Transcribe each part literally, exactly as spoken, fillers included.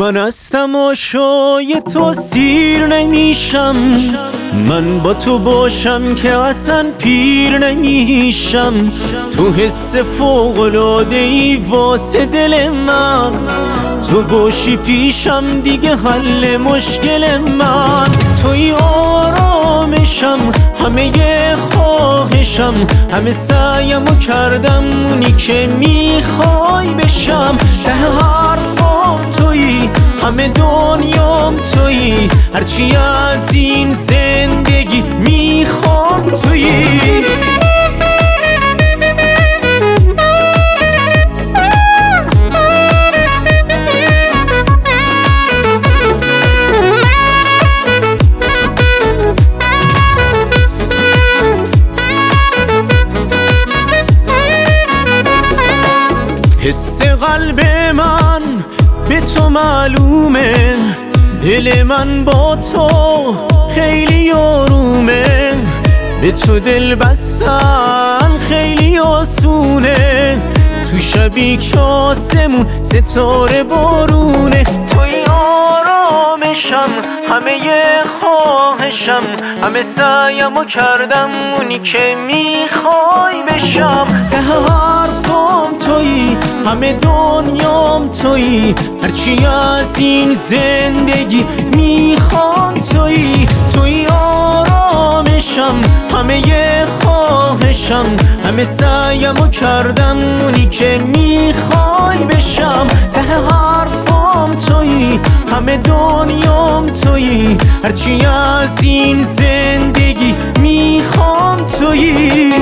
من از تماشای تو سیر نمیشم، من با تو باشم که اصلا پیر نمیشم. تو حس فوق‌العاده‌ای واسه دل من، تو باشی پیشم دیگه حل مشکل من. توی آرامشم، همه خواهشم، همه سعیمو کردم اونی که میخوای بشم. ده حرفام تویی، همه دنیام تویی، هرچی از این زندگی میخوام تویی. حس قلب من به تو معلومه، دل من با تو خیلی آرومه. به تو دل بستن خیلی آسونه، تو شبی که آسمون ستاره بارونه. توی آرامشم، همه خواهشم، همه سعیمو کردم اونی که میخوای بشم. ده حرفام تویی، همه دنیام تویی، هرچی از این زندگی میخوام تویی. توی آرامشم، همه خواهشم، همه سعیمو کردم اونی که میخوای بشم. ده حرفام تویی، همه دنیام تویی، هرچی از این زندگی میخوام تویی.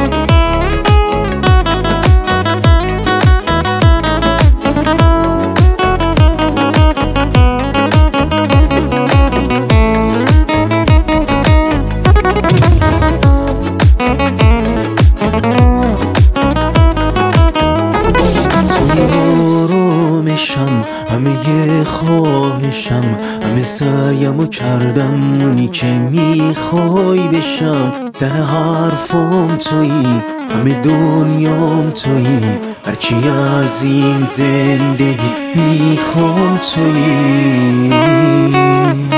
همه خواهشم، همه سعیمو کردم اونی که میخوای بشم. ده حرفام تویی، همه دنیام تویی، هرچی از این زندگی میخوام تویی.